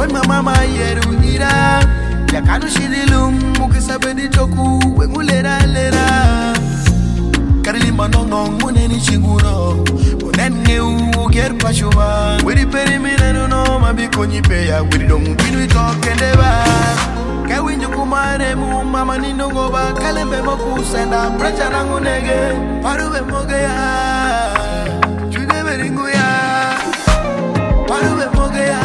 When my mama yeru ira ya kanu shidilum mukisabedi toku wengulera lera karili manongo muneni chinguro onenne uger pashuba wiri perimine no mabiko nyipeya wiri domu binu itokendeba kawinju kumare mu mama ninongo ba kalembe moku senda pracha nangu nege parube moge ya chude beringu ya parube moge ya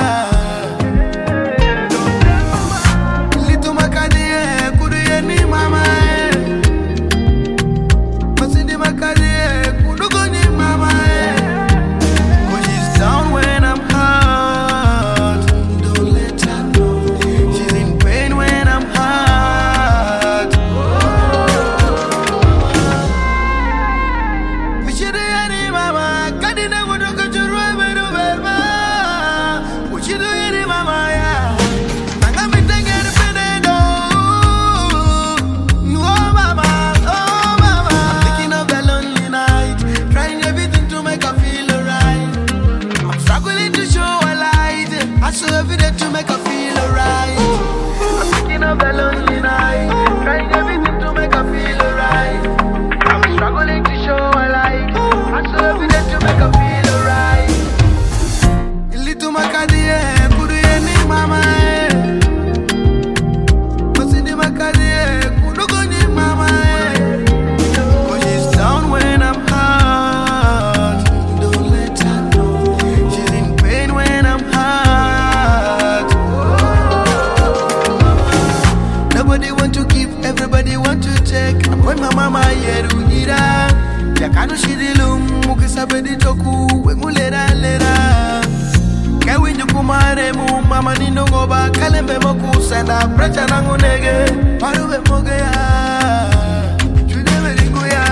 when my mama yeru ira ya kanu shidilum mukisabedi toku wengulera lera kawinju kumare mu mama ninongo ba kalembe moku senda pracha nangu nege parube moge ya chude beringu ya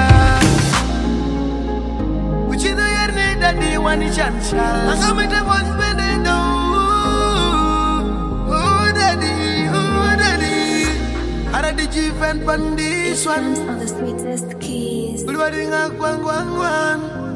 uchido yerne dadi wani chansha akamete bosbede do oh daddy Ara the chief and pandis one on the sweetest keys. Bulwadinga kwang kwang wan.